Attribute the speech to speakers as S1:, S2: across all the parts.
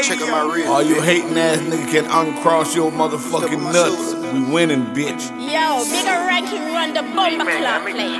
S1: Checking my wrist.
S2: All you hating ass nigga can uncross your motherfucking nuts. We winning, bitch.
S3: Yo, bigger ranking run the bomber club place.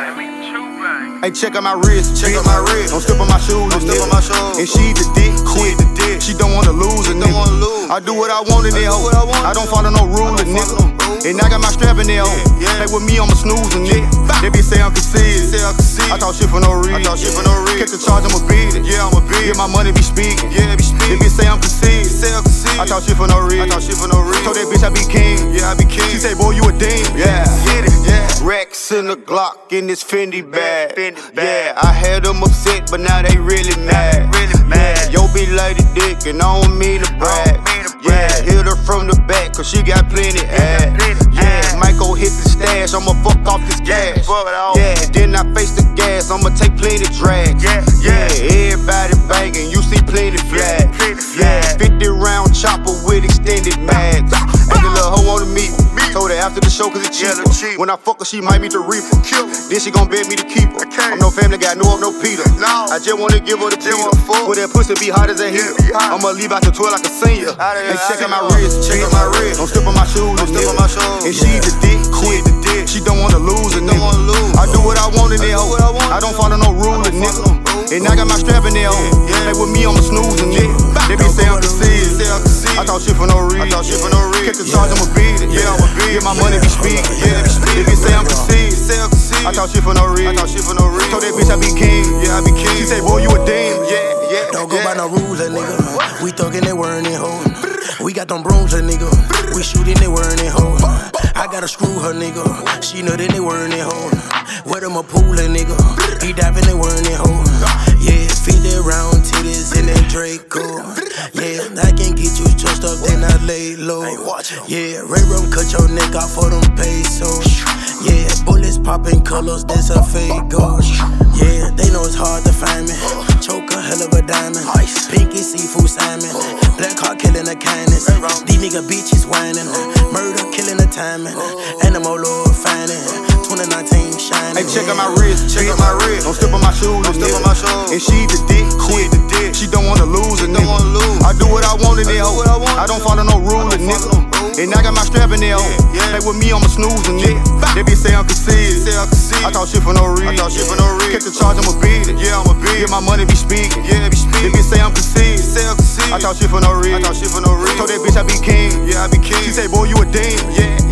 S1: Hey, check out my wrist, check out my wrist. Don't step on my shoes, don't step on my shoes. And she the dick, quit the dick. She don't wanna lose a nigga. I do what I want in there, ho. I don't follow no rule, nigga. And I got my strap in there, ho. Play with me, I'ma snooze a nigga. They be say I'm conceited. I talk shit for no reason. Catch the charge, I'ma beat it. Yeah, I'ma beat it. Get my money, be speaking. Yeah, be speaking. They be say I'm conceited. I talk shit for no reason. Told that bitch I be king. Yeah, I be king. She say, boy, you a demon. Yeah, get it. Yeah. Rex in the Glock in this Fendi bag. Yeah, I had them upset, but now they really mad. Yeah, yo be lady dick and I don't mean to brag. Yeah, hit her from the back cause she got plenty ass. Yeah, Michael hit the stash, I'ma fuck off this gas. Yeah, then I face the gas, I'ma take plenty drag. Yeah, everybody banging, you see plenty flag. Yeah, 50 round chopper with extended mags. Ain't the little hoe wanna meet me. Told her after the show cause it's cheaper. When I fuck her, she might meet the reaper. Then she gon' beg me to keep her. I'm no family guy, no Peter. I just wanna give her the Peter. For that pussy be hot as a heater. I'ma leave out the 12 like a senior. Hey, check out my wrist, check out my wrist. Don't step on my shoes, don't step on my shoes. And she the dick, quit the dick. She don't wanna lose a nigga. I do what I want in there, ho. I don't follow no rule, nigga. And I got my strap in there, ho. Play with me, I'ma snooze a nigga. They be saying I'm conceited. I talk shit for no reason. Catch the charge, I'ma beat it. Yeah, I'ma beat it. Get my money, be speaking. Yeah, they be saying I'm conceited. I talk shit for no reason. Told that bitch I be king. Yeah, I be king. She say, boy, you a demon. Yeah.
S4: Don't go by no rules, nigga. We thuggin' they wearin' it, ho. We got them brooms, nigga. We shootin' they wearin' it, ho. I gotta screw her, nigga. She know that they wearin' it, ho. Wet them a pool, nigga. He diving, they wearin' it, ho. Yeah, 50 round titties in that Draco. Yeah, I can get you trust up, then I lay low. Yeah, Ray Rum cut your neck off for them pesos. Yeah, bullets popping colors, that's a fake ghost. Yeah, they know it's hard to find me. Choke a hell of a diamond. Pinky seafood salmon. Black heart killing the kindness. These nigga bitches whining. Murder killing the timing. Animal Lord finding. 2019 shining.
S1: Hey, check out my wrist, check out my wrist. Don't step on my shoes, don't step on my shoes. And she the dick, quit the dick. She don't wanna lose a nigga. I do what I want in there, ho. I don't follow no rule, nigga. And I got my strap in there, ho. Play with me, I'ma snooze a nigga. They be say I'm conceited. I talk shit for no reason. Catch the charge, I'ma beat it. Yeah, I'ma beat it. Get my money, be speaking. Yeah, be speaking. They be say I'm conceited. I talk shit for no reason. Told that bitch I be king. Yeah, I be king. She say, boy, you a demon. Yeah.